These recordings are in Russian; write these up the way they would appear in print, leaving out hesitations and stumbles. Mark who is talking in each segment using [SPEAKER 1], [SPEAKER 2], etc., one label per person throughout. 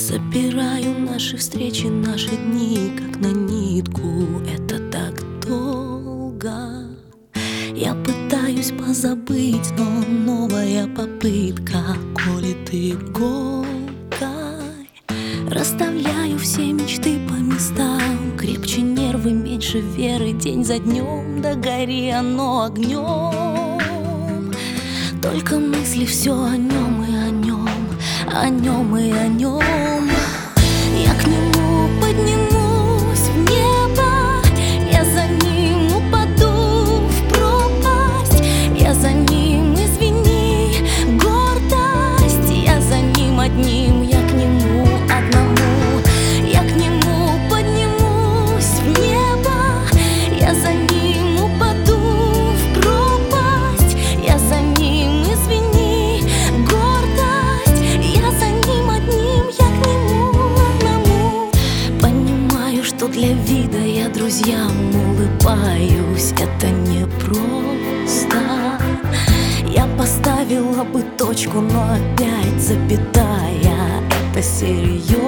[SPEAKER 1] Собираю наши встречи, наши дни, как на нитку. Это так долго. Я пытаюсь позабыть, но новая попытка колет иголкой. Расставляю все мечты по местам, крепче нервы, меньше веры, день за днем, да гори оно огнем. Только мысли все о нем и о нем, о нем и о нем. Я к нему поднимусь в небо, я за ним упаду в пропасть, я за ним, извини, гордость, я за ним одним, я к нему одному. Я к нему поднимусь в небо, я за ним упаду в пропасть, я за ним, извини, гордость, я за ним одним, я к нему одному. Понимаю, что для вида я друзьям улыбаюсь, это непросто. Я поставила бы точку, но опять запятая, это серьезно.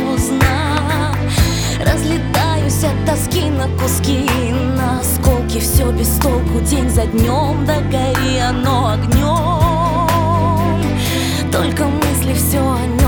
[SPEAKER 1] Разлетаюсь от тоски на куски, на осколки, все без толку, день за днем, да гори оно огнем. Только мысли все о нем.